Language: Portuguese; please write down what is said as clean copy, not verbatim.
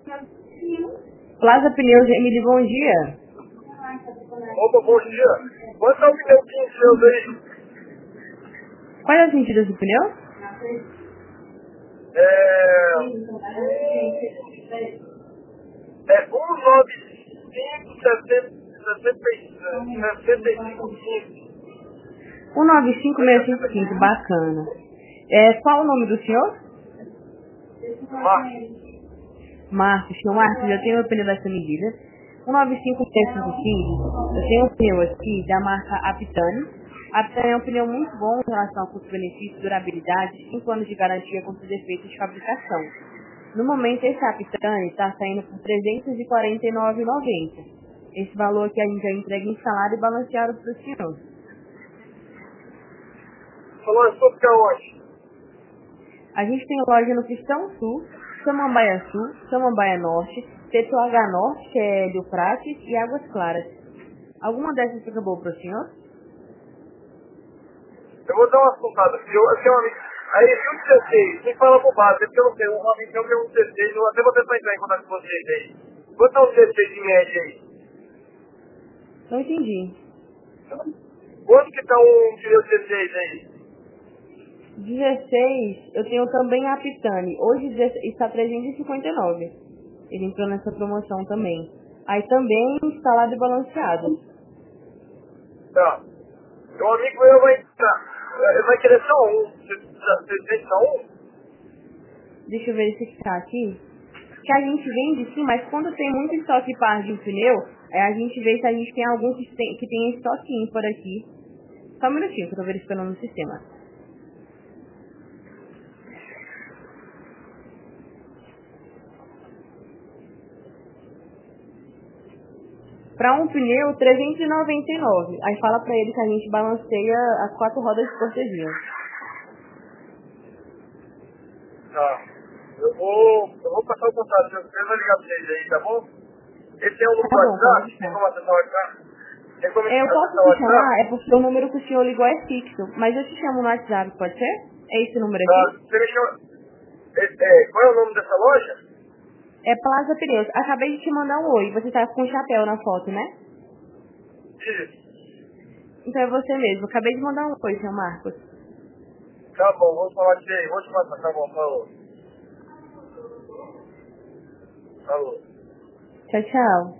Plaza Pneus, Emílio, bom dia. Opa, bom dia. Quanto é o pneu 15 seus aí? Quais as medidas do pneu? É 195 195655, bacana. Qual o nome do senhor? Marcos. Marcos, senhor Marcos, eu tenho o pneu dessa medida. 195655, eu tenho um pneu aqui da marca Apitani. A Apitani é um pneu muito bom em relação ao custo-benefício, durabilidade, 5 anos de garantia contra os defeitos de fabricação. No momento, esse Apitani está saindo por R$ 349,90. Esse valor aqui a gente já entrega instalado e balanceado para o senhor. Falou, eu sou ficar onde? A gente tem loja no Cristão Sul, Samambaia Sul, Samambaia Norte, TTH Norte, que é Rio Prates, e Águas Claras. Alguma dessas fica boa para o senhor? Eu vou dar uma assuntada, porque eu tenho um amigo. Aí, viu o 16, quem fala bobagem, porque eu não tenho um amigo meu que é um 16, eu até vou tentar entrar em contato com vocês aí. Quanto é um 16 de média aí? Não entendi. Quanto que tá um pneu 16 aí? 16, eu tenho também a Apitani. Hoje está 359. Ele entrou nessa promoção também. Aí também instalado e balanceado. Tá. Meu amigo meu vai entrar. Ele vai querer só um. Você tem só um? Deixa eu verificar aqui. Que a gente vende sim, mas quando tem muito estoque par de um pneu, a gente vê se a gente tem algum que tem estoque por aqui. Só um minutinho, que eu tô verificando no sistema. Para um pneu, 399. Aí fala pra ele que a gente balanceia as 4 rodas de cortesia. Tá. Eu vou passar o contato. Eu vou ligar pra vocês aí, tá bom? Esse é o número Tá do bom, pode WhatsApp? Tem deixar. como acessar o WhatsApp? Tem como Eu acessar posso o te WhatsApp? chamar, é porque o número que o senhor ligou é fixo. Mas eu te chamo no WhatsApp, pode ser? É esse número Tá. aqui? Você me chama... qual é o nome dessa loja? É Plaza Pneus. Acabei de te mandar um oi. Você tá com um chapéu na foto, né? Isso. Então é você mesmo. Acabei de mandar um oi, seu Marcos. Tá bom, vou falar com você aí. Vou te passar. Tá bom, falou. Falou. Tchau, tchau.